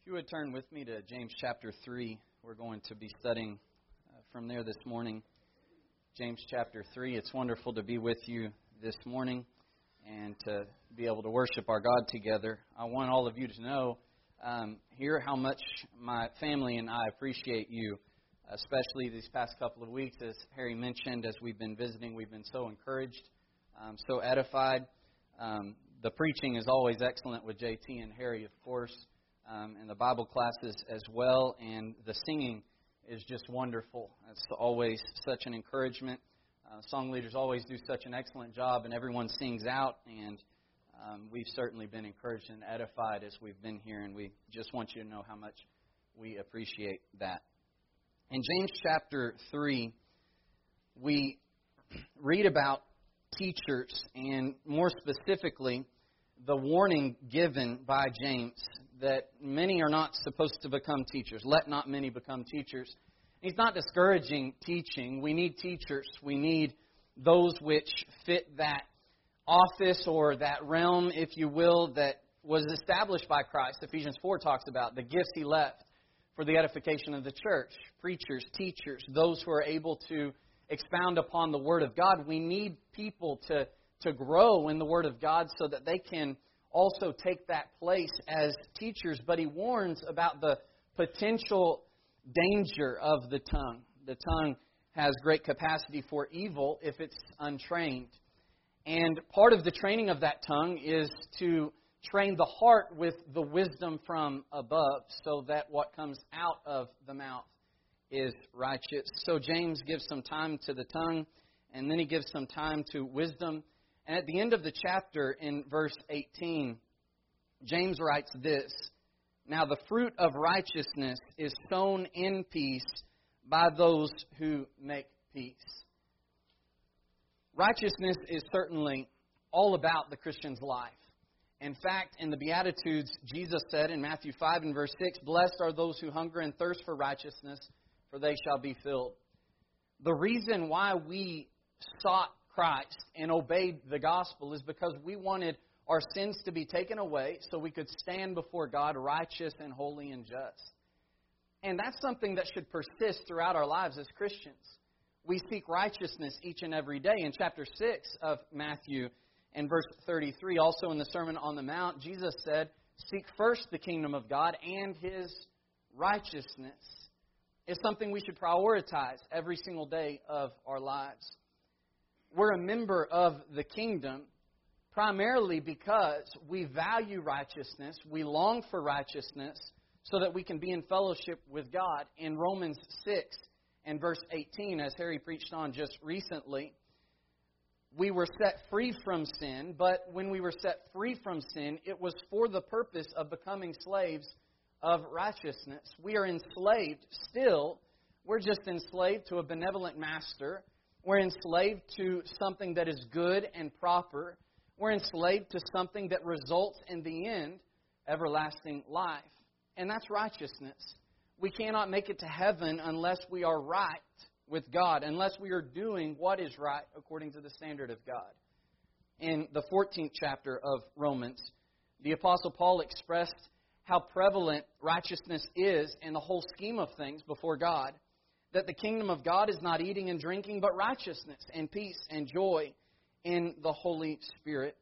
If you would turn with me to James chapter 3, we're going to be studying from there this morning. James chapter 3, it's wonderful to be with you this morning and to be able to worship our God together. I want all of you to know here how much my family and I appreciate you, especially these past couple of weeks. As Harry mentioned, as we've been visiting, we've been so encouraged, so edified. The preaching is always excellent with JT and Harry, of course. And the Bible classes as well, and the singing is just wonderful. It's always such an encouragement. Song leaders always do such an excellent job, and everyone sings out, and we've certainly been encouraged and edified as we've been here, and we just want you to know how much we appreciate that. In James chapter 3, we read about teachers, and more specifically, the warning given by James that many are not supposed to become teachers. Let not many become teachers. He's not discouraging teaching. We need teachers. We need those which fit that office or that realm, if you will, that was established by Christ. Ephesians 4 talks about the gifts He left for the edification of the church. Preachers, teachers, those who are able to expound upon the Word of God. We need people to grow in the Word of God so that they can also take that place as teachers. But he warns about the potential danger of the tongue. The tongue has great capacity for evil if it's untrained. And part of the training of that tongue is to train the heart with the wisdom from above so that what comes out of the mouth is righteous. So James gives some time to the tongue, and then he gives some time to wisdom. And at the end of the chapter, in verse 18, James writes this: "Now the fruit of righteousness is sown in peace by those who make peace." Righteousness is certainly all about the Christian's life. In fact, in the Beatitudes, Jesus said in Matthew 5 and verse 6, "Blessed are those who hunger and thirst for righteousness, for they shall be filled." The reason why we sought Christ and obeyed the gospel is because we wanted our sins to be taken away so we could stand before God righteous and holy and just. And that's something that should persist throughout our lives as Christians. We seek righteousness each and every day. In chapter 6 of Matthew and verse 33, also in the Sermon on the Mount, Jesus said, "Seek first the kingdom of God and His righteousness." It's something we should prioritize every single day of our lives. We're a member of the kingdom primarily because we value righteousness, we long for righteousness, so that we can be in fellowship with God. In Romans 6 and verse 18, as Harry preached on just recently, we were set free from sin, but when we were set free from sin, it was for the purpose of becoming slaves of righteousness. We are enslaved still. We're just enslaved to a benevolent master. We're enslaved to something that is good and proper. We're enslaved to something that results in the end, everlasting life. And that's righteousness. We cannot make it to heaven unless we are right with God, unless we are doing what is right according to the standard of God. In the 14th chapter of Romans, the Apostle Paul expressed how prevalent righteousness is in the whole scheme of things before God. That the kingdom of God is not eating and drinking, but righteousness and peace and joy in the Holy Spirit.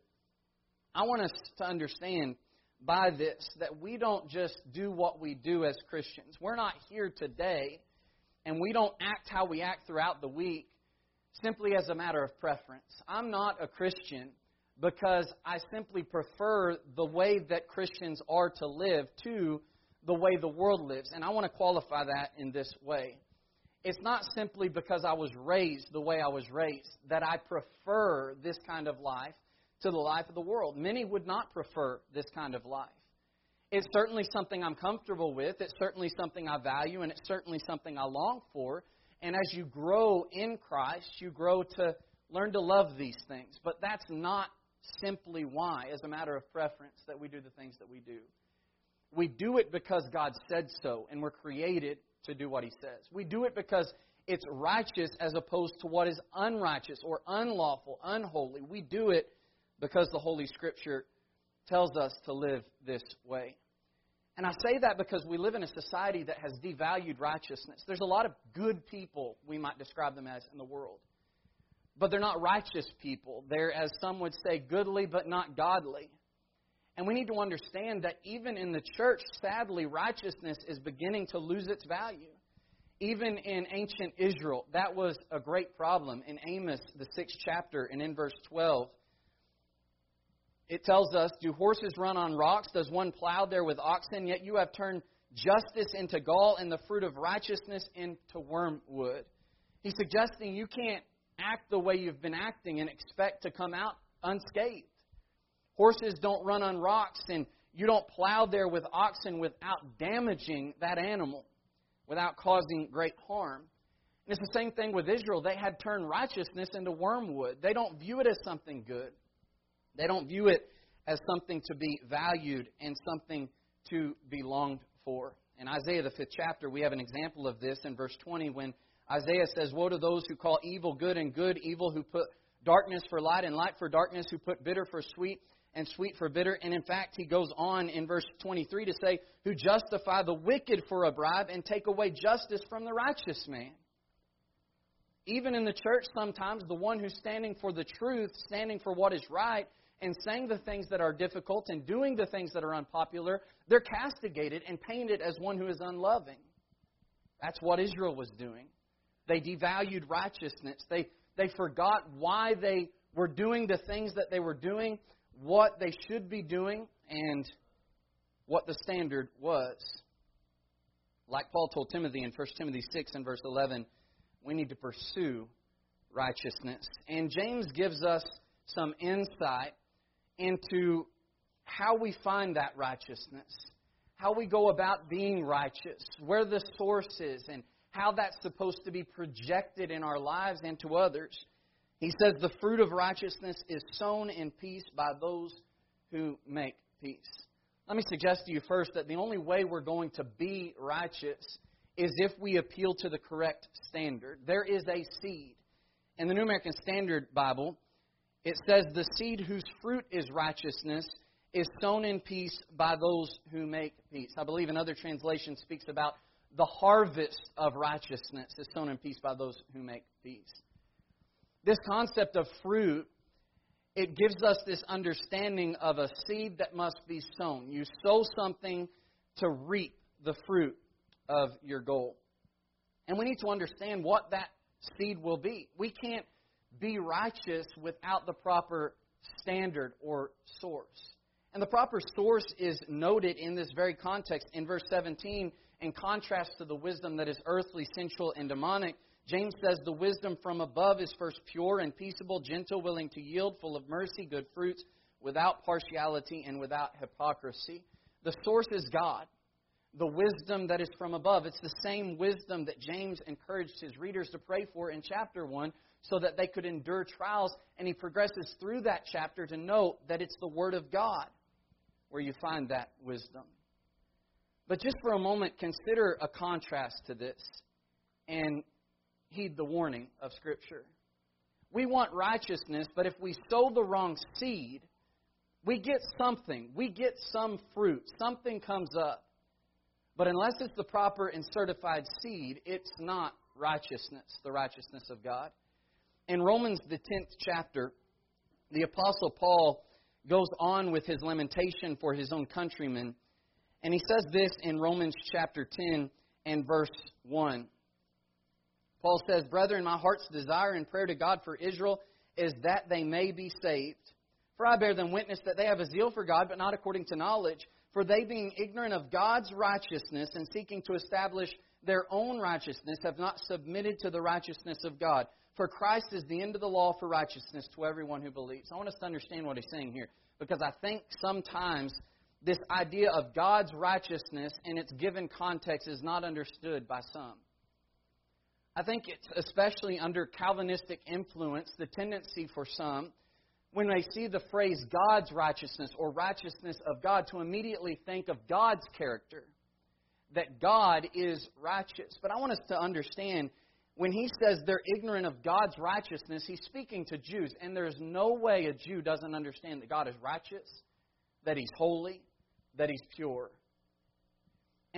I want us to understand by this that we don't just do what we do as Christians. We're not here today, and we don't act how we act throughout the week simply as a matter of preference. I'm not a Christian because I simply prefer the way that Christians are to live to the way the world lives. And I want to qualify that in this way. It's not simply because I was raised the way I was raised that I prefer this kind of life to the life of the world. Many would not prefer this kind of life. It's certainly something I'm comfortable with. It's certainly something I value, and it's certainly something I long for. And as you grow in Christ, you grow to learn to love these things. But that's not simply why, as a matter of preference, that we do the things that we do. We do it because God said so, and we're created to do what He says. We do it because it's righteous as opposed to what is unrighteous or unlawful, unholy. We do it because the Holy Scripture tells us to live this way. And I say that because we live in a society that has devalued righteousness. There's a lot of good people, we might describe them as, in the world. But they're not righteous people. They're, as some would say, goodly but not godly. And we need to understand that even in the church, sadly, righteousness is beginning to lose its value. Even in ancient Israel, that was a great problem. In Amos, the 6th chapter, and in verse 12, it tells us, do horses run on rocks? Does one plow there with oxen? Yet you have turned justice into gall and the fruit of righteousness into wormwood. He's suggesting you can't act the way you've been acting and expect to come out unscathed. Horses don't run on rocks, and you don't plow there with oxen without damaging that animal, without causing great harm. And it's the same thing with Israel. They had turned righteousness into wormwood. They don't view it as something good. They don't view it as something to be valued and something to be longed for. In Isaiah, the 5th chapter, we have an example of this in verse 20 when Isaiah says, woe to those who call evil good and good evil, who put darkness for light and light for darkness, who put bitter for sweet and sweet for bitter. And in fact, he goes on in verse 23 to say, who justify the wicked for a bribe and take away justice from the righteous man. Even in the church, sometimes the one who's standing for the truth, standing for what is right, and saying the things that are difficult and doing the things that are unpopular, they're castigated and painted as one who is unloving. That's what Israel was doing. They devalued righteousness. They forgot why they were doing the things that they were doing, what they should be doing, and what the standard was. Like Paul told Timothy in 1 Timothy 6 and verse 11, we need to pursue righteousness. And James gives us some insight into how we find that righteousness, how we go about being righteous, where the source is, and how that's supposed to be projected in our lives and to others. He says the fruit of righteousness is sown in peace by those who make peace. Let me suggest to you first that the only way we're going to be righteous is if we appeal to the correct standard. There is a seed. In the New American Standard Bible, it says the seed whose fruit is righteousness is sown in peace by those who make peace. I believe another translation speaks about the harvest of righteousness is sown in peace by those who make peace. This concept of fruit, it gives us this understanding of a seed that must be sown. You sow something to reap the fruit of your goal. And we need to understand what that seed will be. We can't be righteous without the proper standard or source. And the proper source is noted in this very context. In verse 17, in contrast to the wisdom that is earthly, sensual, and demonic, James says the wisdom from above is first pure and peaceable, gentle, willing to yield, full of mercy, good fruits, without partiality and without hypocrisy. The source is God. The wisdom that is from above. It's the same wisdom that James encouraged his readers to pray for in chapter 1 so that they could endure trials. And he progresses through that chapter to note that it's the Word of God where you find that wisdom. But just for a moment, consider a contrast to this and heed the warning of Scripture. We want righteousness, but if we sow the wrong seed, we get something. We get some fruit. Something comes up. But unless it's the proper and certified seed, it's not righteousness, the righteousness of God. In Romans, the 10th chapter, the Apostle Paul goes on with his lamentation for his own countrymen. And he says this in Romans chapter 10 and verse 1. Paul says, brethren, my heart's desire and prayer to God for Israel is that they may be saved. For I bear them witness that they have a zeal for God, but not according to knowledge. For they, being ignorant of God's righteousness and seeking to establish their own righteousness, have not submitted to the righteousness of God. For Christ is the end of the law for righteousness to everyone who believes. I want us to understand what he's saying here, because I think sometimes this idea of God's righteousness in its given context is not understood by some. I think it's especially under Calvinistic influence, the tendency for some, when they see the phrase God's righteousness or righteousness of God, to immediately think of God's character, that God is righteous. But I want us to understand, when he says they're ignorant of God's righteousness, he's speaking to Jews. And there's no way a Jew doesn't understand that God is righteous, that he's holy, that he's pure.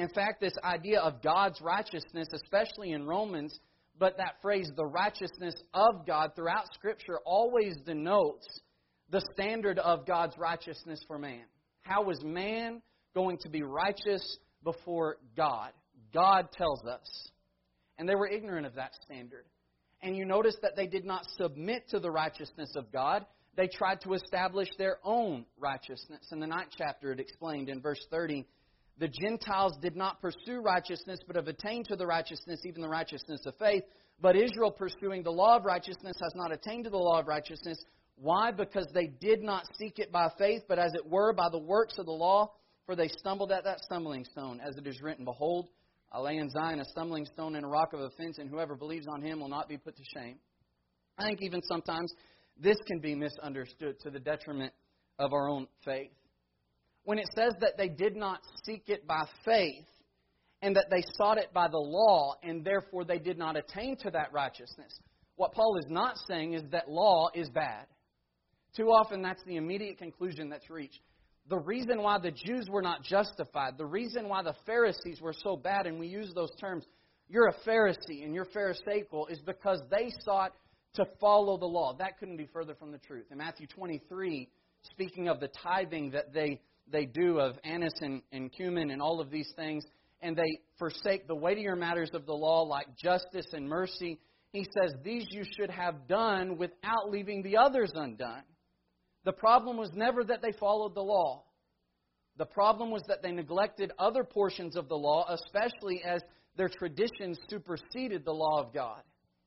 In fact, this idea of God's righteousness, especially in Romans, but that phrase, the righteousness of God, throughout Scripture always denotes the standard of God's righteousness for man. How is man going to be righteous before God? God tells us. And they were ignorant of that standard. And you notice that they did not submit to the righteousness of God. They tried to establish their own righteousness. In the 9th chapter, it explained in verse 30, the Gentiles did not pursue righteousness, but have attained to the righteousness, even the righteousness of faith. But Israel, pursuing the law of righteousness, has not attained to the law of righteousness. Why? Because they did not seek it by faith, but as it were by the works of the law. For they stumbled at that stumbling stone, as it is written, Behold, I lay in Zion a stumbling stone and a rock of offense, and whoever believes on him will not be put to shame. I think even sometimes this can be misunderstood to the detriment of our own faith. When it says that they did not seek it by faith, and that they sought it by the law, and therefore they did not attain to that righteousness, what Paul is not saying is that law is bad. Too often that's the immediate conclusion that's reached. The reason why the Jews were not justified, the reason why the Pharisees were so bad, and we use those terms, you're a Pharisee and you're Pharisaical, is because they sought to follow the law. That couldn't be further from the truth. In Matthew 23, speaking of the tithing that they do of anise and cumin and all of these things, and they forsake the weightier matters of the law like justice and mercy, he says, these you should have done without leaving the others undone. The problem was never that they followed the law. The problem was that they neglected other portions of the law, especially as their traditions superseded the law of God.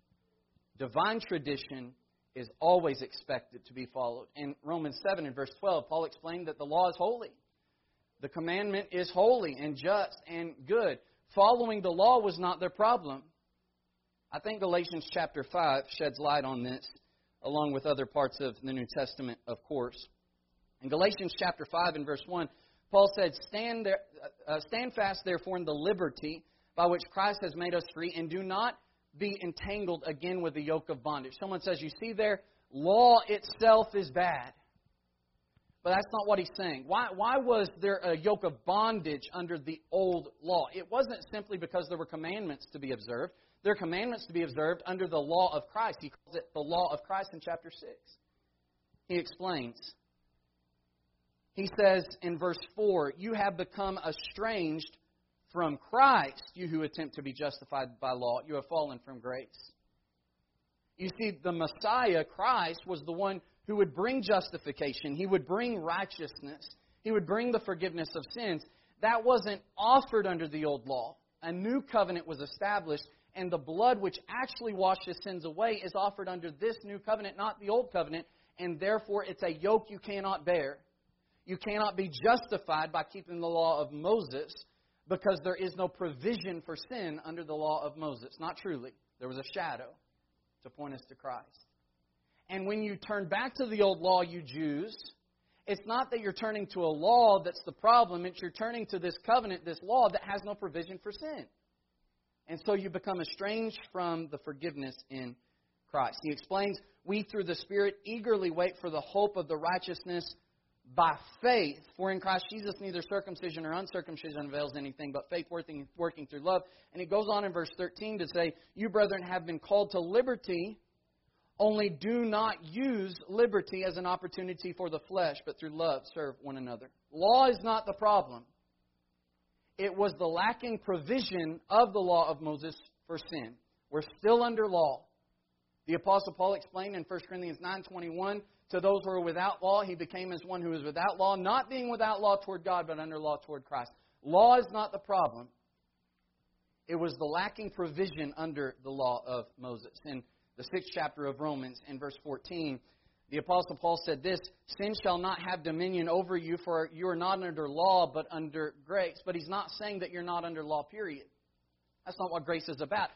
Divine tradition is always expected to be followed. In Romans 7 and verse 12, Paul explained that the law is holy. The commandment is holy and just and good. Following the law was not their problem. I think Galatians chapter 5 sheds light on this, along with other parts of the New Testament, of course. In Galatians chapter 5 and verse 1, Paul said, Stand fast, therefore, in the liberty by which Christ has made us free, and do not be entangled again with the yoke of bondage. Someone says, you see there, law itself is bad. But that's not what he's saying. Why was there a yoke of bondage under the old law? It wasn't simply because there were commandments to be observed. There are commandments to be observed under the law of Christ. He calls it the law of Christ in chapter 6. He explains. He says in verse 4, you have become estranged from Christ, you who attempt to be justified by law. You have fallen from grace. You see, the Messiah, Christ, was the one who would bring justification. He would bring righteousness. He would bring the forgiveness of sins. That wasn't offered under the old law. A new covenant was established, and the blood which actually washes sins away is offered under this new covenant, not the old covenant, and therefore it's a yoke you cannot bear. You cannot be justified by keeping the law of Moses because there is no provision for sin under the law of Moses. Not truly. There was a shadow to point us to Christ. And when you turn back to the old law, you Jews, it's not that you're turning to a law that's the problem. It's you're turning to this covenant, this law that has no provision for sin. And so you become estranged from the forgiveness in Christ. He explains, we through the Spirit eagerly wait for the hope of the righteousness by faith. For in Christ Jesus neither circumcision or uncircumcision avails anything, but faith working through love. And it goes on in verse 13 to say, you brethren have been called to liberty, only do not use liberty as an opportunity for the flesh, but through love serve one another. Law is not the problem. It was the lacking provision of the law of Moses for sin. We're still under law. The Apostle Paul explained in 1 Corinthians 9:21, to those who are without law, he became as one who is without law, not being without law toward God, but under law toward Christ. Law is not the problem. It was the lacking provision under the law of Moses. In the 6th chapter of Romans, in verse 14, the Apostle Paul said this, sin shall not have dominion over you, for you are not under law, but under grace. But he's not saying that you're not under law, period. That's not what grace is about.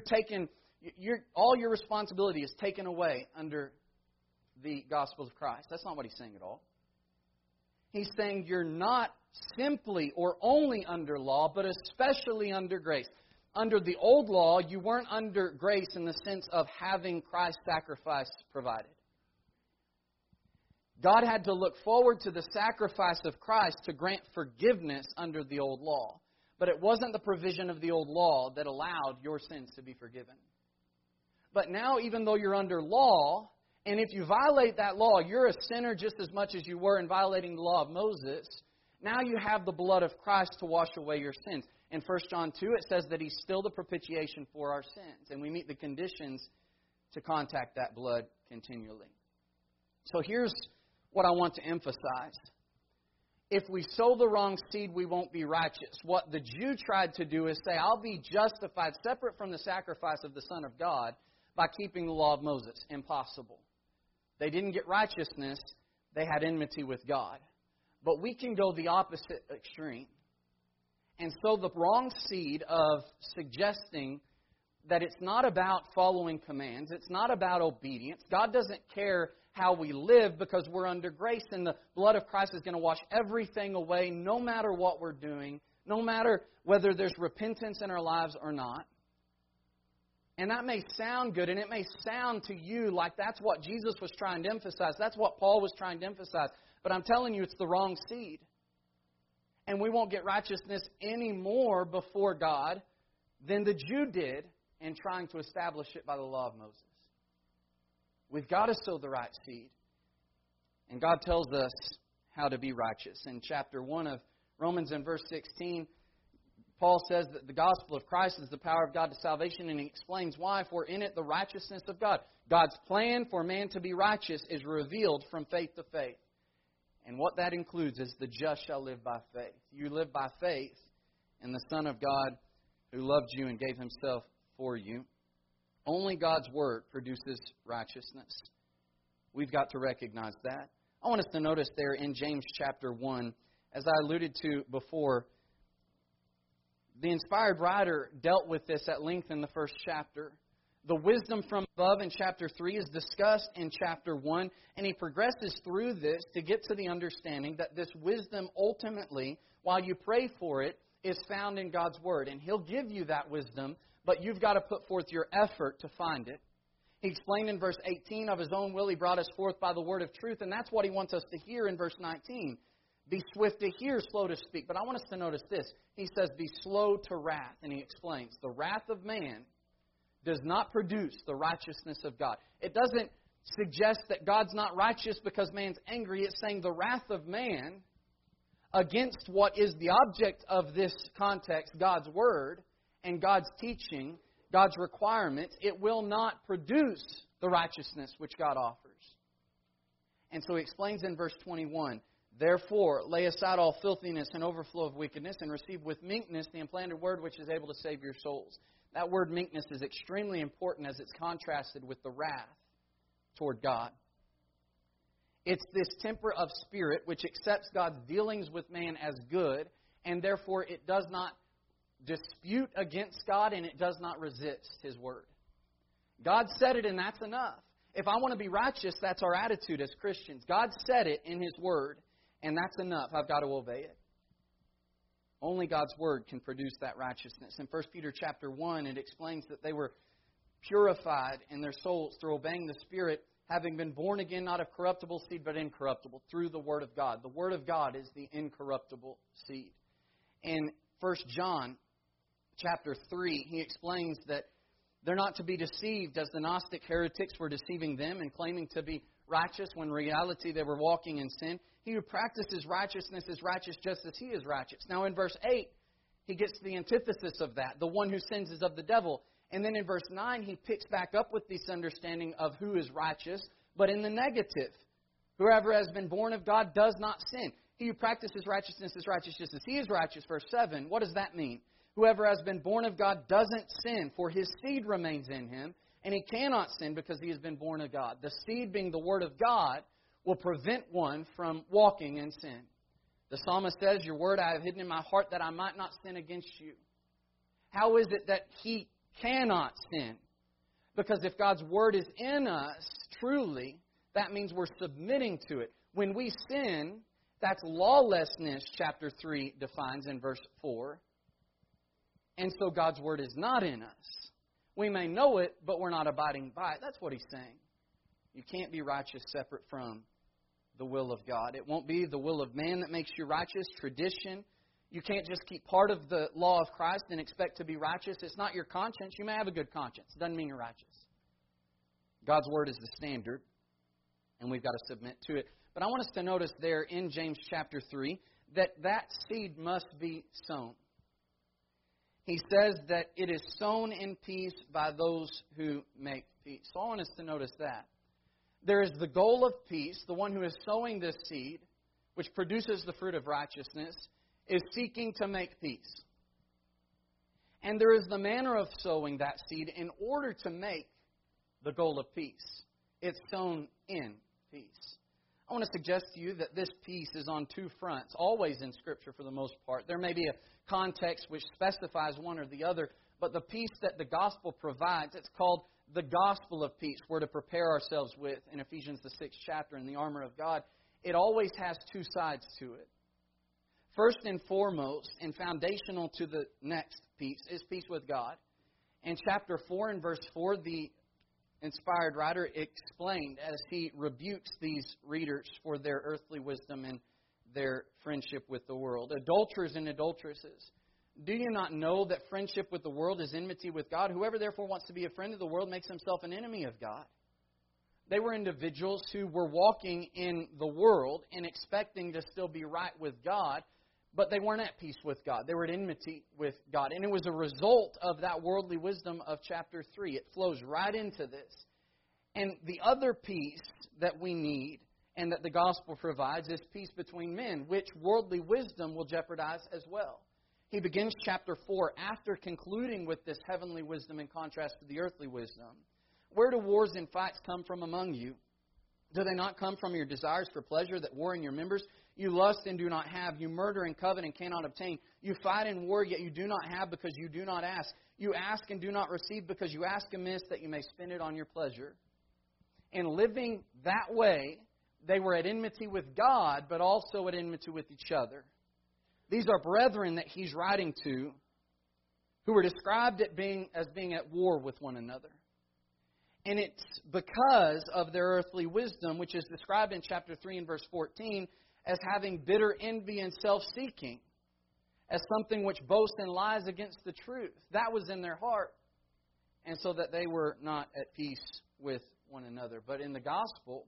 All your responsibility is taken away under the gospel of Christ. That's not what he's saying at all. He's saying you're not simply or only under law, but especially under grace. Under the old law, you weren't under grace in the sense of having Christ's sacrifice provided. God had to look forward to the sacrifice of Christ to grant forgiveness under the old law. But it wasn't the provision of the old law that allowed your sins to be forgiven. But now, even though you're under law, and if you violate that law, you're a sinner just as much as you were in violating the law of Moses. Now you have the blood of Christ to wash away your sins. In 1 John 2, it says that He's still the propitiation for our sins. And we meet the conditions to contact that blood continually. So here's what I want to emphasize. If we sow the wrong seed, we won't be righteous. What the Jew tried to do is say, I'll be justified separate from the sacrifice of the Son of God by keeping the law of Moses. Impossible. They didn't get righteousness. They had enmity with God. But we can go the opposite extreme and sow the wrong seed of suggesting that it's not about following commands. It's not about obedience. God doesn't care how we live because we're under grace, and the blood of Christ is going to wash everything away no matter what we're doing, no matter whether there's repentance in our lives or not. And that may sound good, and it may sound to you like that's what Jesus was trying to emphasize. That's what Paul was trying to emphasize. But I'm telling you, it's the wrong seed. And we won't get righteousness any more before God than the Jew did in trying to establish it by the law of Moses. We've got to sow the right seed. And God tells us how to be righteous. In chapter 1 of Romans in verse 16, Paul says that the gospel of Christ is the power of God to salvation, and he explains why. For in it the righteousness of God. God's plan for man to be righteous is revealed from faith to faith. And what that includes is the just shall live by faith. You live by faith in the Son of God who loved you and gave Himself for you. Only God's Word produces righteousness. We've got to recognize that. I want us to notice there in James chapter 1, as I alluded to before, the inspired writer dealt with this at length in the first chapter. The wisdom from above in chapter 3 is discussed in chapter 1, and he progresses through this to get to the understanding that this wisdom ultimately, while you pray for it, is found in God's Word. And He'll give you that wisdom, but you've got to put forth your effort to find it. He explained in verse 18, of His own will He brought us forth by the word of truth, and that's what He wants us to hear in verse 19. Be swift to hear, slow to speak. But I want us to notice this. He says, be slow to wrath. And he explains, the wrath of man does not produce the righteousness of God. It doesn't suggest that God's not righteous because man's angry. It's saying the wrath of man against what is the object of this context, God's Word, and God's teaching, God's requirements, it will not produce the righteousness which God offers. And so he explains in verse 21, therefore, lay aside all filthiness and overflow of wickedness, and receive with meekness the implanted word which is able to save your souls. That word meekness is extremely important as it's contrasted with the wrath toward God. It's this temper of spirit which accepts God's dealings with man as good, and therefore it does not dispute against God, and it does not resist His Word. God said it, and that's enough. If I want to be righteous, that's our attitude as Christians. God said it in His Word, and that's enough. I've got to obey it. Only God's Word can produce that righteousness. In 1 Peter chapter 1, it explains that they were purified in their souls through obeying the Spirit, having been born again, not of corruptible seed, but incorruptible, through the Word of God. The Word of God is the incorruptible seed. In 1 John chapter 3, he explains that they're not to be deceived as the Gnostic heretics were deceiving them and claiming to be righteous when in reality they were walking in sin. He who practices righteousness is righteous just as he is righteous. Now in verse 8, he gets to the antithesis of that. The one who sins is of the devil. And then in verse 9, he picks back up with this understanding of who is righteous, but in the negative. Whoever has been born of God does not sin. He who practices righteousness is righteous just as he is righteous. Verse 7, what does that mean? Whoever has been born of God doesn't sin, for his seed remains in him, and he cannot sin because he has been born of God. The seed, being the Word of God, will prevent one from walking in sin. The psalmist says, your word I have hidden in my heart that I might not sin against you. How is it that he cannot sin? Because if God's Word is in us, truly, that means we're submitting to it. When we sin, that's lawlessness, chapter 3 defines in verse 4. And so God's Word is not in us. We may know it, but we're not abiding by it. That's what he's saying. You can't be righteous separate from the will of God. It won't be the will of man that makes you righteous, tradition. You can't just keep part of the law of Christ and expect to be righteous. It's not your conscience. You may have a good conscience. It doesn't mean you're righteous. God's Word is the standard, and we've got to submit to it. But I want us to notice there in James chapter 3 that seed must be sown. He says that it is sown in peace by those who make peace. So I want us to notice that. There is the goal of peace. The one who is sowing this seed, which produces the fruit of righteousness, is seeking to make peace. And there is the manner of sowing that seed in order to make the goal of peace. It's sown in peace. I want to suggest to you that this peace is on two fronts, always in Scripture for the most part. There may be a context which specifies one or the other, but the peace that the gospel provides, it's called the gospel of peace. We're to prepare ourselves with in Ephesians the 6th chapter in the armor of God. It always has two sides to it. First and foremost, and foundational to the next peace, is peace with God. In chapter 4 and verse 4, the inspired writer explained as he rebukes these readers for their earthly wisdom and their friendship with the world. Adulterers and adulteresses, do you not know that friendship with the world is enmity with God? Whoever therefore wants to be a friend of the world makes himself an enemy of God. They were individuals who were walking in the world and expecting to still be right with God, but they weren't at peace with God. They were at enmity with God. And it was a result of that worldly wisdom of chapter 3. It flows right into this. And the other peace that we need and that the gospel provides is peace between men, which worldly wisdom will jeopardize as well. He begins chapter 4 after concluding with this heavenly wisdom in contrast to the earthly wisdom. Where do wars and fights come from among you? Do they not come from your desires for pleasure that war in your members? You lust and do not have. You murder and covet and cannot obtain. You fight and war, yet you do not have because you do not ask. You ask and do not receive because you ask amiss that you may spend it on your pleasure. In living that way, they were at enmity with God, but also at enmity with each other. These are brethren that he's writing to who were described as being at war with one another. And it's because of their earthly wisdom, which is described in chapter 3 and verse 14, as having bitter envy and self-seeking, as something which boasts and lies against the truth. That was in their heart. And so that they were not at peace with one another. But in the gospel,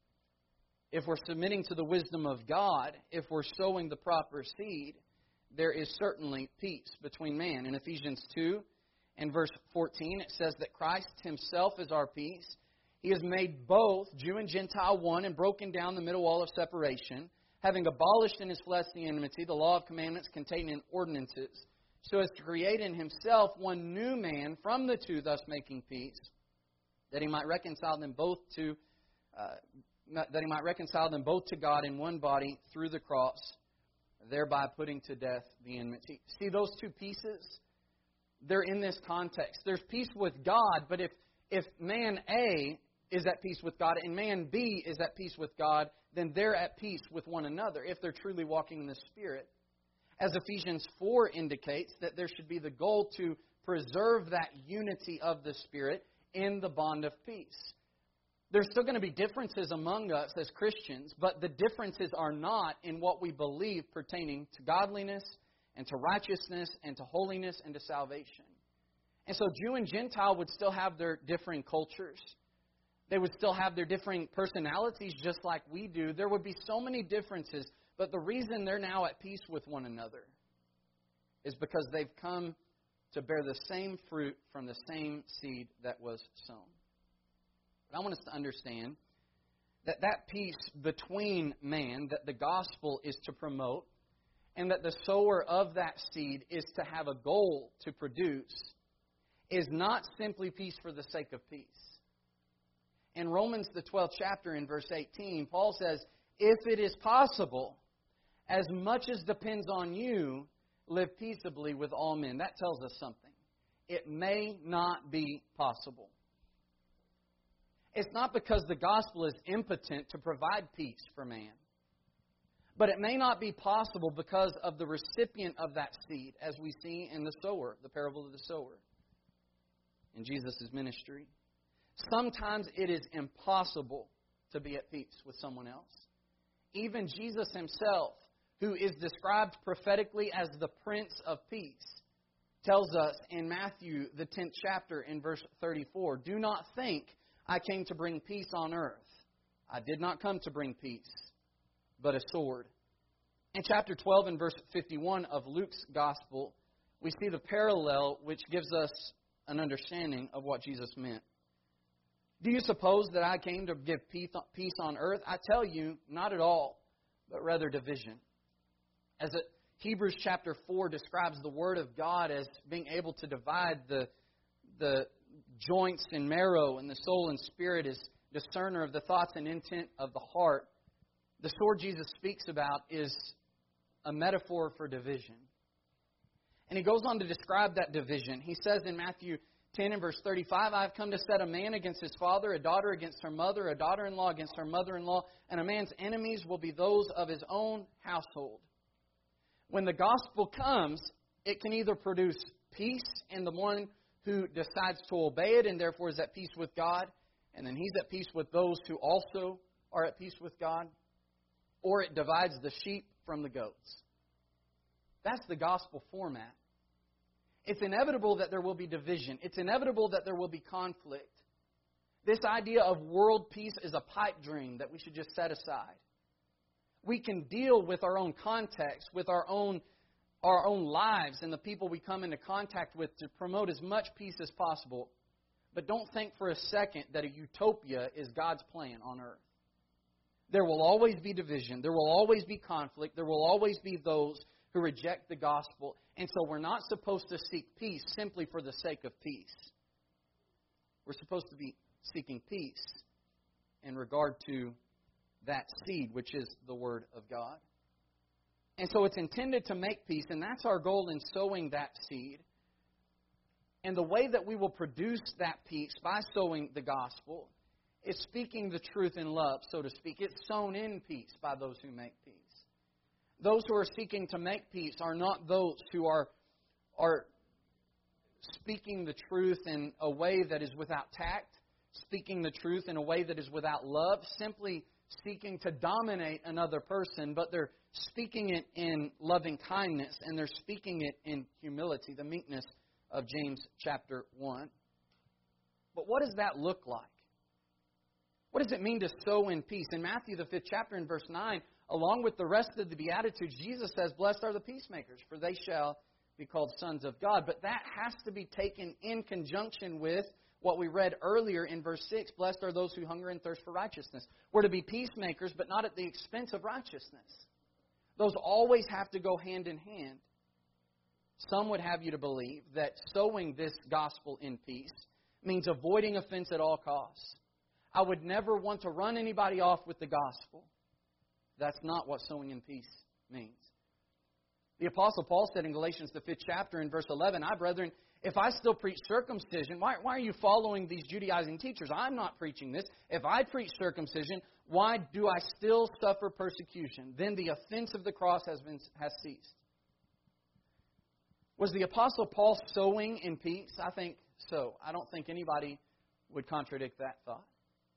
if we're submitting to the wisdom of God, if we're sowing the proper seed, there is certainly peace between man. In Ephesians 2 and verse 14, it says that Christ himself is our peace. He has made both Jew and Gentile one and broken down the middle wall of separation, having abolished in his flesh the enmity, the law of commandments contained in ordinances, so as to create in himself one new man from the two, thus making peace, that he might reconcile them both to God in one body through the cross, thereby putting to death the enmity. See, those two pieces, they're in this context. There's peace with God, but if man A is at peace with God and man B is at peace with God, then they're at peace with one another if they're truly walking in the Spirit. As Ephesians 4 indicates, that there should be the goal to preserve that unity of the Spirit in the bond of peace. There's still going to be differences among us as Christians, but the differences are not in what we believe pertaining to godliness and to righteousness and to holiness and to salvation. And so Jew and Gentile would still have their differing cultures. They would still have their differing personalities just like we do. There would be so many differences, but the reason they're now at peace with one another is because they've come to bear the same fruit from the same seed that was sown. But I want us to understand that peace between man that the gospel is to promote, and that the sower of that seed is to have a goal to produce, is not simply peace for the sake of peace. In Romans, the 12th chapter, in verse 18, Paul says, if it is possible, as much as depends on you, live peaceably with all men. That tells us something. It may not be possible. It's not because the gospel is impotent to provide peace for man. But it may not be possible because of the recipient of that seed, as we see in the sower, the parable of the sower, in Jesus' ministry. Sometimes it is impossible to be at peace with someone else. Even Jesus himself who is described prophetically as the Prince of Peace, tells us in Matthew, the 10th chapter, in verse 34, "Do not think I came to bring peace on earth. I did not come to bring peace, but a sword." In chapter 12 and verse 51 of Luke's Gospel, we see the parallel which gives us an understanding of what Jesus meant. "Do you suppose that I came to give peace on earth? I tell you, not at all, but rather division." As Hebrews chapter 4 describes the Word of God as being able to divide the joints and marrow and the soul and spirit, as discerner of the thoughts and intent of the heart, the sword Jesus speaks about is a metaphor for division. And he goes on to describe that division. He says in Matthew 10 and verse 35, "I have come to set a man against his father, a daughter against her mother, a daughter-in-law against her mother-in-law, and a man's enemies will be those of his own household." When the gospel comes, it can either produce peace in the one who decides to obey it and therefore is at peace with God, and then he's at peace with those who also are at peace with God, or it divides the sheep from the goats. That's the gospel format. It's inevitable that there will be division. It's inevitable that there will be conflict. This idea of world peace is a pipe dream that we should just set aside. We can deal with our own context, with our own lives and the people we come into contact with to promote as much peace as possible. But don't think for a second that a utopia is God's plan on earth. There will always be division. There will always be conflict. There will always be those who reject the gospel. And so we're not supposed to seek peace simply for the sake of peace. We're supposed to be seeking peace in regard to that seed, which is the Word of God. And so it's intended to make peace, and that's our goal in sowing that seed. And the way that we will produce that peace by sowing the gospel is speaking the truth in love, so to speak. It's sown in peace by those who make peace. Those who are seeking to make peace are not those who are speaking the truth in a way that is without tact, speaking the truth in a way that is without love, simply seeking to dominate another person, but they're speaking it in loving kindness, and they're speaking it in humility, the meekness of James chapter 1. But what does that look like? What does it mean to sow in peace? In Matthew, the 5th chapter, in verse 9, along with the rest of the Beatitudes, Jesus says, "Blessed are the peacemakers, for they shall be called sons of God." But that has to be taken in conjunction with what we read earlier in verse 6, "Blessed are those who hunger and thirst for righteousness." We're to be peacemakers, but not at the expense of righteousness. Those always have to go hand in hand. Some would have you to believe that sowing this gospel in peace means avoiding offense at all costs. I would never want to run anybody off with the gospel. That's not what sowing in peace means. The Apostle Paul said in Galatians, the 5th chapter, in verse 11, "I, brethren, if I still preach circumcision," why are you following these Judaizing teachers? I'm not preaching this. "If I preach circumcision, why do I still suffer persecution? Then the offense of the cross has ceased." Was the Apostle Paul sowing in peace? I think so. I don't think anybody would contradict that thought.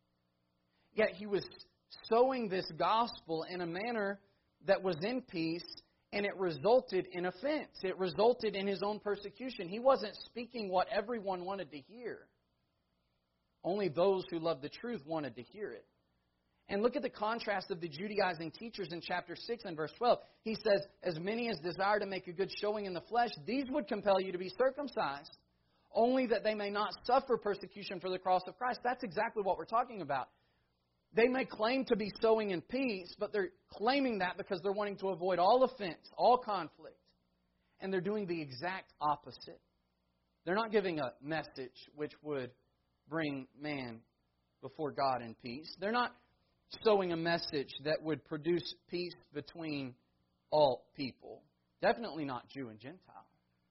Yet he was sowing this gospel in a manner that was in peace, and it resulted in offense. It resulted in his own persecution. He wasn't speaking what everyone wanted to hear. Only those who loved the truth wanted to hear it. And look at the contrast of the Judaizing teachers in chapter 6 and verse 12. He says, "As many as desire to make a good showing in the flesh, these would compel you to be circumcised, only that they may not suffer persecution for the cross of Christ." That's exactly what we're talking about. They may claim to be sowing in peace, but they're claiming that because they're wanting to avoid all offense, all conflict. And they're doing the exact opposite. They're not giving a message which would bring man before God in peace. They're not sowing a message that would produce peace between all people. Definitely not Jew and Gentile.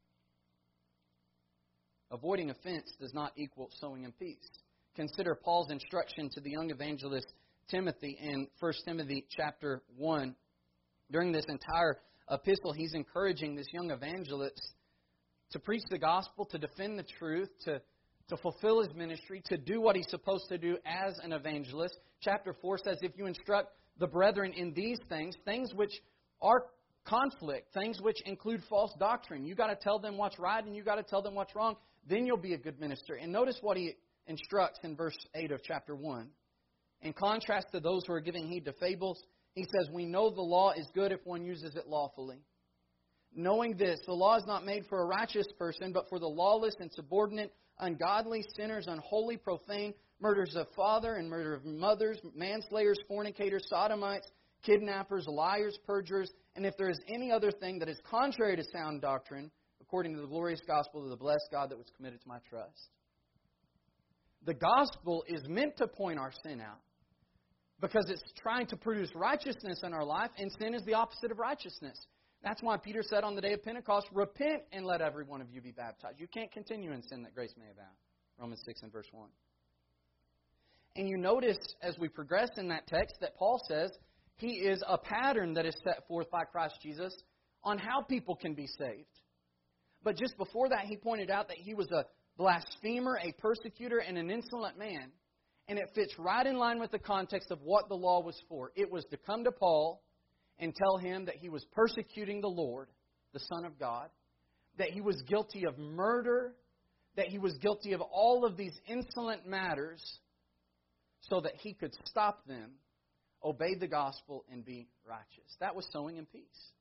Avoiding offense does not equal sowing in peace. Consider Paul's instruction to the young evangelist Timothy in 1 Timothy chapter 1. During this entire epistle, he's encouraging this young evangelist to preach the gospel, to defend the truth, to fulfill his ministry, to do what he's supposed to do as an evangelist. Chapter 4 says, "If you instruct the brethren in these things, things which are conflict, things which include false doctrine. You got to tell them what's right and you got to tell them what's wrong. Then you'll be a good minister. And notice what he instructs in verse 8 of chapter 1. In contrast to those who are giving heed to fables, he says, we know the law is good if one uses it lawfully. Knowing this, the law is not made for a righteous person, but for the lawless, insubordinate, ungodly, sinners, unholy, profane, murderers of father and murder of mothers, manslayers, fornicators, sodomites, kidnappers, liars, perjurers, and if there is any other thing that is contrary to sound doctrine, according to the glorious gospel of the blessed God that was committed to my trust. The gospel is meant to point our sin out because it's trying to produce righteousness in our life, and sin is the opposite of righteousness. That's why Peter said on the day of Pentecost, repent and let every one of you be baptized. You can't continue in sin that grace may abound. Romans 6 and verse 1. And you notice as we progress in that text that Paul says he is a pattern that is set forth by Christ Jesus on how people can be saved. But just before that, he pointed out that he was a blasphemer, a persecutor, and an insolent man. And it fits right in line with the context of what the law was for. It was to come to Paul and tell him that he was persecuting the Lord, the Son of God, that he was guilty of murder, that he was guilty of all of these insolent matters, so that he could stop them, obey the gospel, and be righteous. That was sowing in peace.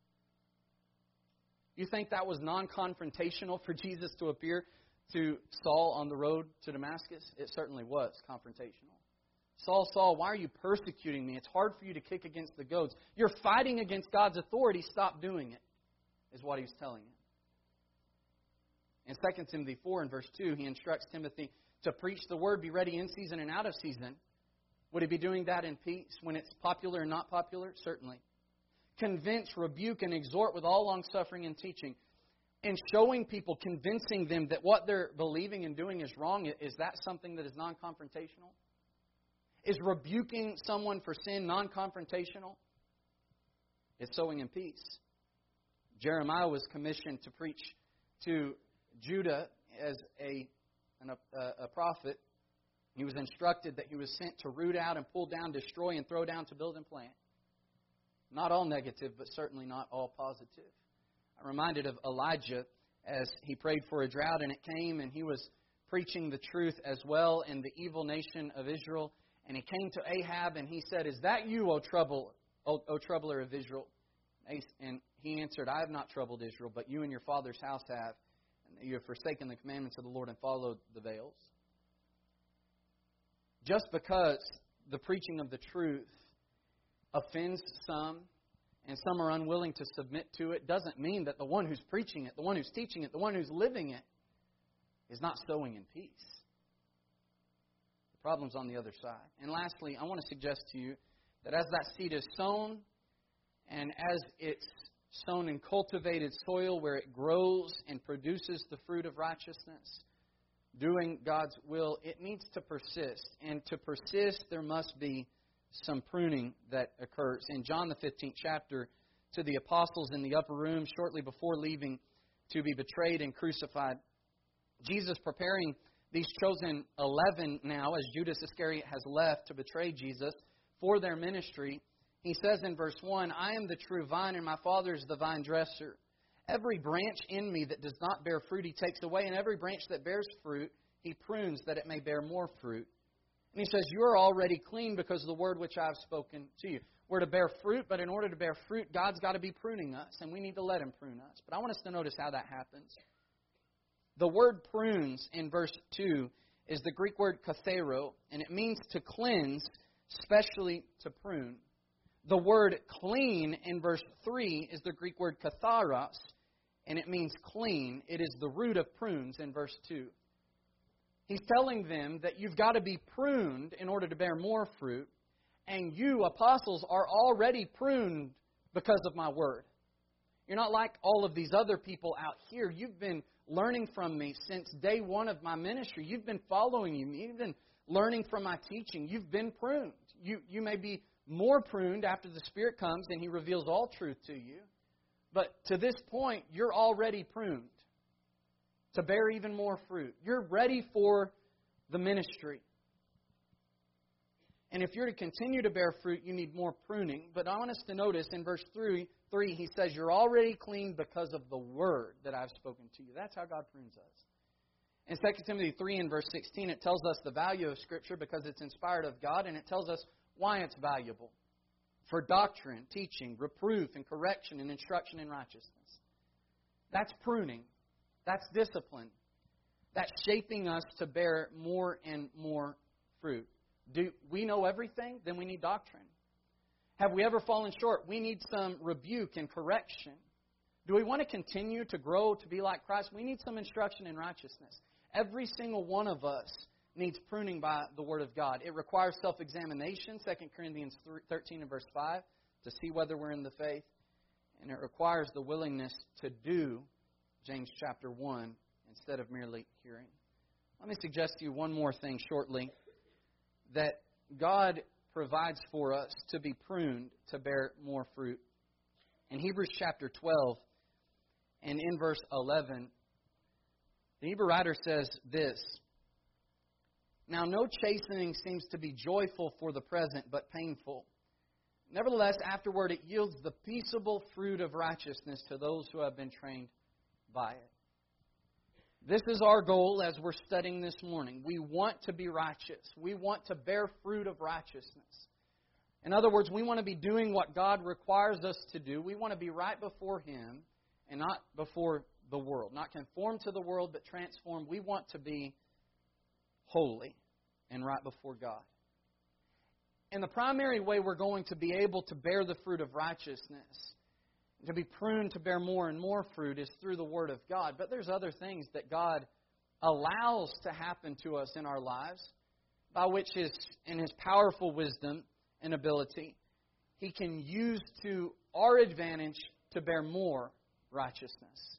You think that was non-confrontational for Jesus to appear to Saul on the road to Damascus? It certainly was confrontational. Saul, Saul, why are you persecuting me? It's hard for you to kick against the goads. You're fighting against God's authority. Stop doing it, is what he's telling him. In 2 Timothy 4 and verse 2, he instructs Timothy to preach the word, be ready in season and out of season. Would he be doing that in peace when it's popular and not popular? Certainly. Convince, rebuke, and exhort with all long-suffering and teaching. And showing people, convincing them that what they're believing and doing is wrong, is that something that is non-confrontational? Is rebuking someone for sin non-confrontational? It's sowing in peace. Jeremiah was commissioned to preach to Judah as a prophet. He was instructed that he was sent to root out and pull down, destroy, and throw down, to build and plant. Not all negative, but certainly not all positive. I'm reminded of Elijah as he prayed for a drought, and it came, and he was preaching the truth as well in the evil nation of Israel. And he came to Ahab, and he said, is that you, O troubler of Israel? And he answered, I have not troubled Israel, but you and your father's house have. And you have forsaken the commandments of the Lord and followed the Baals. Just because the preaching of the truth offends some, and some are unwilling to submit to it, doesn't mean that the one who's preaching it, the one who's teaching it, the one who's living it, is not sowing in peace. The problem's on the other side. And lastly, I want to suggest to you that as that seed is sown, and as it's sown in cultivated soil where it grows and produces the fruit of righteousness, doing God's will, it needs to persist. And to persist, there must be some pruning that occurs. In John the 15th chapter, to the apostles in the upper room shortly before leaving to be betrayed and crucified, Jesus preparing these chosen 11 now, as Judas Iscariot has left to betray Jesus, for their ministry, he says in verse 1, I am the true vine, and my Father is the vine dresser. Every branch in me that does not bear fruit, he takes away, and every branch that bears fruit, he prunes that it may bear more fruit. And he says, you are already clean because of the word which I have spoken to you. We're to bear fruit, but in order to bear fruit, God's got to be pruning us, and we need to let him prune us. But I want us to notice how that happens. The word prunes in verse 2 is the Greek word kathero, and it means to cleanse, especially to prune. The word clean in verse 3 is the Greek word katharos, and it means clean. It is the root of prunes in verse 2. He's telling them that you've got to be pruned in order to bear more fruit, and you, apostles, are already pruned because of my word. You're not like all of these other people out here. You've been learning from me since day one of my ministry. You've been following me. You've been learning from my teaching. You've been pruned. You may be more pruned after the Spirit comes and He reveals all truth to you. But to this point, you're already pruned to bear even more fruit. You're ready for the ministry. And if you're to continue to bear fruit, you need more pruning. But I want us to notice in verse 3, 3, he says, you're already clean because of the word that I've spoken to you. That's how God prunes us. In 2 Timothy 3 and verse 16, it tells us the value of Scripture because it's inspired of God, and it tells us why it's valuable. For doctrine, teaching, reproof, and correction, and instruction in righteousness. That's pruning. That's discipline. That's shaping us to bear more and more fruit. Do we know everything? Then we need doctrine. Have we ever fallen short? We need some rebuke and correction. Do we want to continue to grow to be like Christ? We need some instruction in righteousness. Every single one of us needs pruning by the Word of God. It requires self-examination, 2 Corinthians 13 and verse 5, to see whether we're in the faith. And it requires the willingness to do James chapter 1 instead of merely hearing. Let me suggest to you one more thing shortly, that God provides for us to be pruned to bear more fruit. In Hebrews chapter 12 and in verse 11, the Hebrew writer says this, now no chastening seems to be joyful for the present, but painful. Nevertheless, afterward it yields the peaceable fruit of righteousness to those who have been trained by it. This is our goal as we're studying this morning. We want to be righteous. We want to bear fruit of righteousness. In other words, we want to be doing what God requires us to do. We want to be right before Him and not before the world. Not conformed to the world, but transformed. We want to be holy and right before God. And the primary way we're going to be able to bear the fruit of righteousness, to be pruned to bear more and more fruit, is through the Word of God. But there's other things that God allows to happen to us in our lives, by which in His powerful wisdom and ability, He can use to our advantage to bear more righteousness.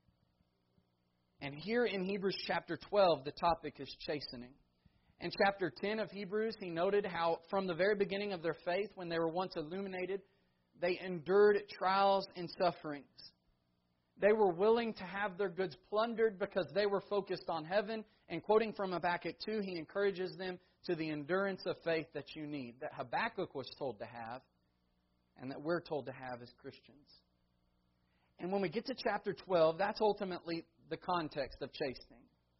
And here in Hebrews chapter 12, the topic is chastening. In chapter 10 of Hebrews, he noted how from the very beginning of their faith, when they were once illuminated, they endured trials and sufferings. They were willing to have their goods plundered because they were focused on heaven. And quoting from Habakkuk 2, he encourages them to the endurance of faith that you need, that Habakkuk was told to have, and that we're told to have as Christians. And when we get to chapter 12, that's ultimately the context of chastening.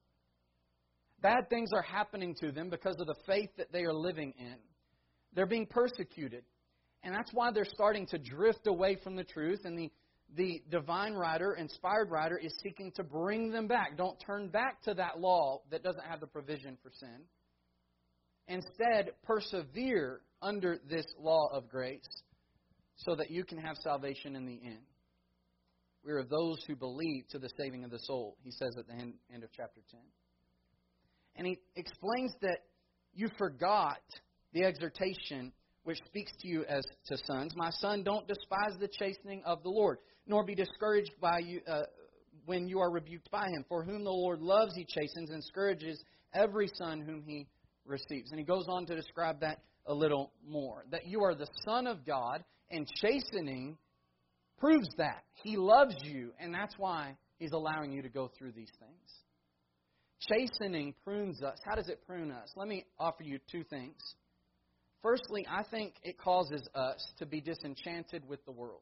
Bad things are happening to them because of the faith that they are living in. They're being persecuted. And that's why they're starting to drift away from the truth. And the divine writer, inspired writer, is seeking to bring them back. Don't turn back to that law that doesn't have the provision for sin. Instead, persevere under this law of grace so that you can have salvation in the end. We are those who believe to the saving of the soul, he says at the end of chapter 10. And he explains that you forgot the exhortation which speaks to you as to sons. My son, don't despise the chastening of the Lord, nor be discouraged by you when you are rebuked by Him. For whom the Lord loves, He chastens and scourges every son whom He receives. And he goes on to describe that a little more. That you are the Son of God, and chastening proves that. He loves you, and that's why He's allowing you to go through these things. Chastening prunes us. How does it prune us? Let me offer you two things. Firstly, I think it causes us to be disenchanted with the world.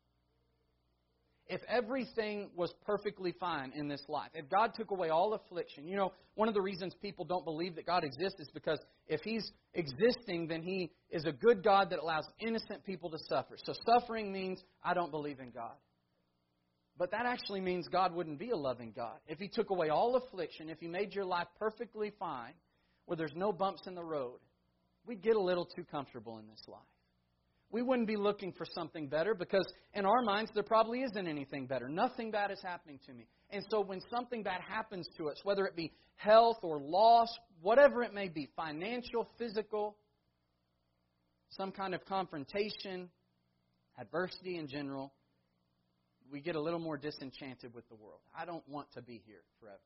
If everything was perfectly fine in this life, if God took away all affliction, you know, one of the reasons people don't believe that God exists is because if He's existing, then He is a good God that allows innocent people to suffer. So suffering means I don't believe in God. But that actually means God wouldn't be a loving God. If He took away all affliction, if He made your life perfectly fine, where there's no bumps in the road, we'd get a little too comfortable in this life. We wouldn't be looking for something better because in our minds there probably isn't anything better. Nothing bad is happening to me. And so when something bad happens to us, whether it be health or loss, whatever it may be, financial, physical, some kind of confrontation, adversity in general, we get a little more disenchanted with the world. I don't want to be here forever.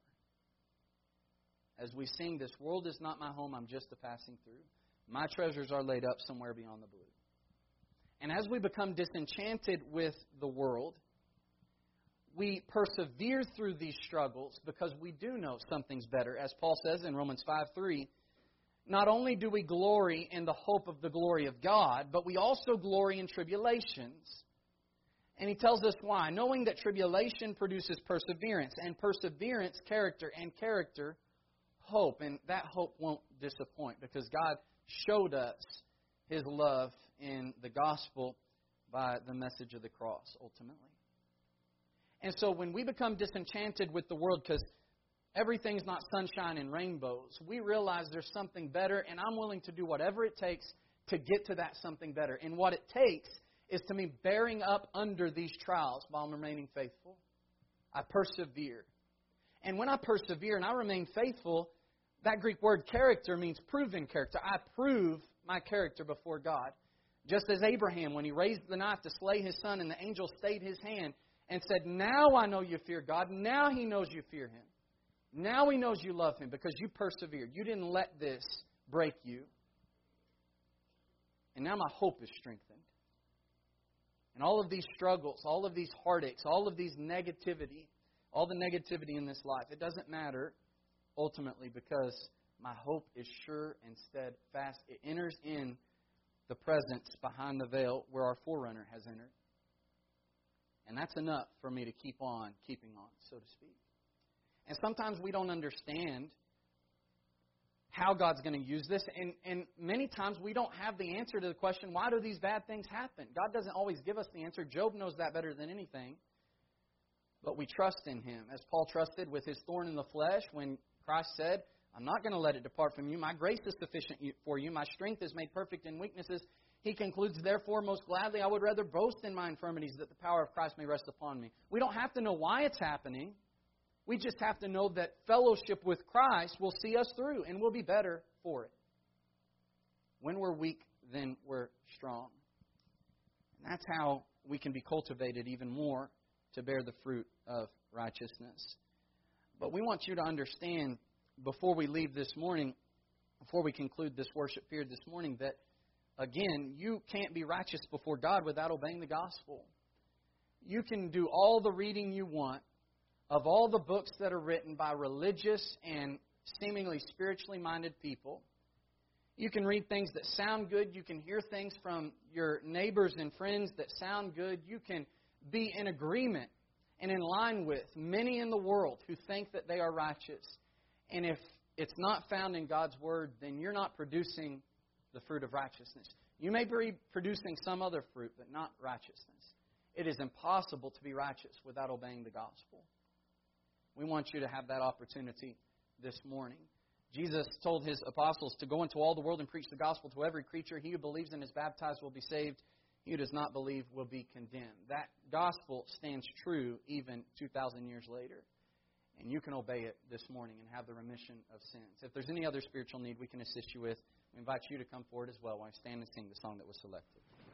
As we sing, this world is not my home, I'm just a passing through. My treasures are laid up somewhere beyond the blue. And as we become disenchanted with the world, we persevere through these struggles because we do know something's better. As Paul says in Romans 5:3, not only do we glory in the hope of the glory of God, but we also glory in tribulations. And he tells us why. Knowing that tribulation produces perseverance, and perseverance, character, and character, hope. And that hope won't disappoint because God showed us His love in the gospel by the message of the cross, ultimately. And so when we become disenchanted with the world because everything's not sunshine and rainbows, we realize there's something better, and I'm willing to do whatever it takes to get to that something better. And what it takes is to me bearing up under these trials while I'm remaining faithful. I persevere. And when I persevere and I remain faithful, that Greek word character means proven character. I prove my character before God. Just as Abraham, when he raised the knife to slay his son and the angel stayed his hand and said, now I know you fear God. Now he knows you fear Him. Now he knows you love Him because you persevered. You didn't let this break you. And now my hope is strengthened. And all of these struggles, all of these heartaches, all of these negativity, all the negativity in this life, it doesn't matter ultimately because my hope is sure and steadfast. It enters in the presence behind the veil where our forerunner has entered. And that's enough for me to keep on keeping on, so to speak. And sometimes we don't understand how God's going to use this. And many times we don't have the answer to the question, why do these bad things happen? God doesn't always give us the answer. Job knows that better than anything. But we trust in Him. As Paul trusted with his thorn in the flesh when Christ said, I'm not going to let it depart from you. My grace is sufficient for you. My strength is made perfect in weaknesses. He concludes, therefore, most gladly I would rather boast in my infirmities that the power of Christ may rest upon me. We don't have to know why it's happening. We just have to know that fellowship with Christ will see us through and we'll be better for it. When we're weak, then we're strong. And that's how we can be cultivated even more to bear the fruit of righteousness. But we want you to understand before we leave this morning, before we conclude this worship period this morning, that again, you can't be righteous before God without obeying the gospel. You can do all the reading you want of all the books that are written by religious and seemingly spiritually minded people. You can read things that sound good. You can hear things from your neighbors and friends that sound good. You can be in agreement and in line with many in the world who think that they are righteous. And if it's not found in God's Word, then you're not producing the fruit of righteousness. You may be producing some other fruit, but not righteousness. It is impossible to be righteous without obeying the gospel. We want you to have that opportunity this morning. Jesus told His apostles to go into all the world and preach the gospel to every creature. He who believes and is baptized will be saved. He who does not believe will be condemned. That gospel stands true even 2,000 years later. And you can obey it this morning and have the remission of sins. If there's any other spiritual need we can assist you with, we invite you to come forward as well while I stand and sing the song that was selected.